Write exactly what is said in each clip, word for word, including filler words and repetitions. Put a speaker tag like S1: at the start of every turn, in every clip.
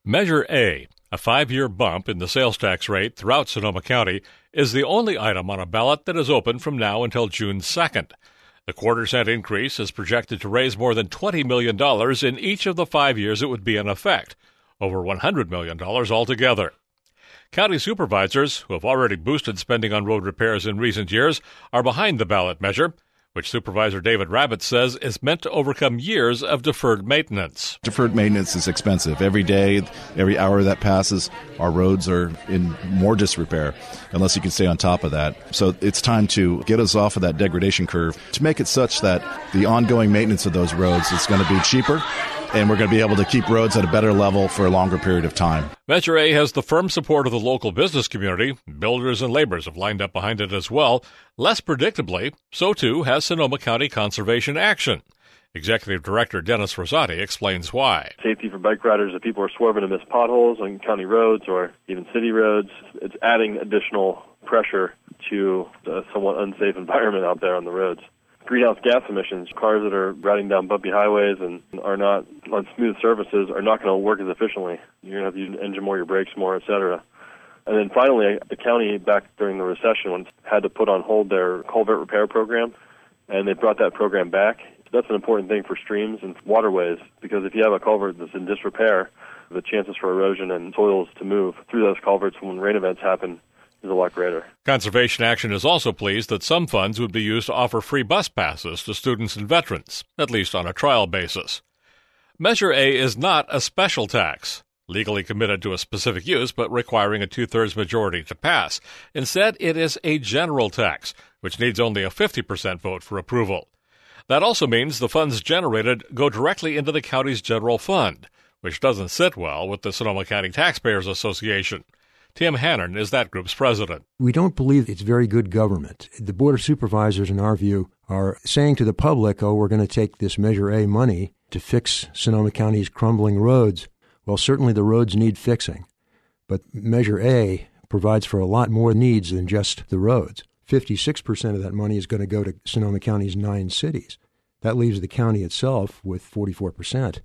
S1: Measure A, a five-year bump in the sales tax rate throughout Sonoma County, is the only item on a ballot that is open from now until June second. The quarter-cent increase is projected to raise more than twenty million dollars in each of the five years it would be in effect, over one hundred million dollars altogether. County supervisors, who have already boosted spending on road repairs in recent years, are behind the ballot measure, which Supervisor David Rabbit says is meant to overcome years of deferred maintenance.
S2: Deferred maintenance is expensive. Every day, every hour that passes, our roads are in more disrepair, unless you can stay on top of that. So it's time to get us off of that degradation curve to make it such that the ongoing maintenance of those roads is going to be cheaper, and we're going to be able to keep roads at a better level for a longer period of time.
S1: Measure A has the firm support of the local business community. Builders and laborers have lined up behind it as well. Less predictably, so too has Sonoma County Conservation Action. Executive Director Dennis Rosati explains why.
S3: Safety for bike riders, if people are swerving to miss potholes on county roads or even city roads, it's adding additional pressure to a somewhat unsafe environment out there on the roads. Greenhouse gas emissions, cars that are riding down bumpy highways and are not on smooth surfaces are not going to work as efficiently. You're going to have to use engine more, your brakes more, et cetera. And then finally, the county, back during the recession, had to put on hold their culvert repair program, and they brought that program back. That's an important thing for streams and waterways, because if you have a culvert that's in disrepair, the chances for erosion and soils to move through those culverts when rain events happen is a lot greater.
S1: Conservation Action is also pleased that some funds would be used to offer free bus passes to students and veterans, at least on a trial basis. Measure A is not a special tax, legally committed to a specific use but requiring a two-thirds majority to pass. Instead, it is a general tax, which needs only a fifty percent vote for approval. That also means the funds generated go directly into the county's general fund, which doesn't sit well with the Sonoma County Taxpayers Association. Tim Hannon is that group's president.
S4: We don't believe it's very good government. The Board of Supervisors, in our view, are saying to the public, oh, we're going to take this Measure A money to fix Sonoma County's crumbling roads. Well, certainly the roads need fixing, but Measure A provides for a lot more needs than just the roads. fifty-six percent of that money is going to go to Sonoma County's nine cities. That leaves the county itself with forty-four percent,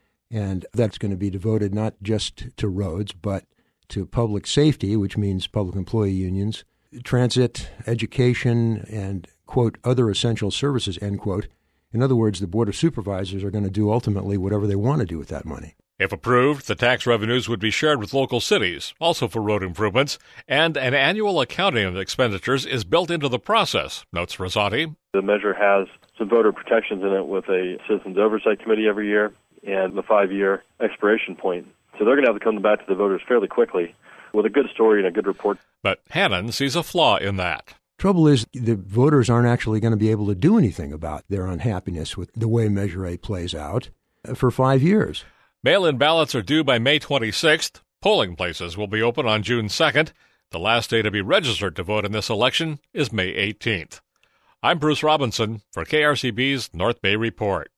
S4: and that's going to be devoted not just to roads, but to public safety, which means public employee unions, transit, education, and, quote, other essential services, end quote. In other words, the Board of Supervisors are going to do ultimately whatever they want to do with that money.
S1: If approved, the tax revenues would be shared with local cities, also for road improvements, and an annual accounting of expenditures is built into the process, notes Rosati.
S3: The measure has some voter protections in it with a Citizens Oversight Committee every year and the five-year expiration point. So they're going to have to come back to the voters fairly quickly with a good story and a good report.
S1: But Hannon sees a flaw in that.
S4: Trouble is, the voters aren't actually going to be able to do anything about their unhappiness with the way Measure A plays out for five years.
S1: Mail-in ballots are due by May twenty-sixth. Polling places will be open on June second. The last day to be registered to vote in this election is May eighteenth. I'm Bruce Robinson for K R C B's North Bay Report.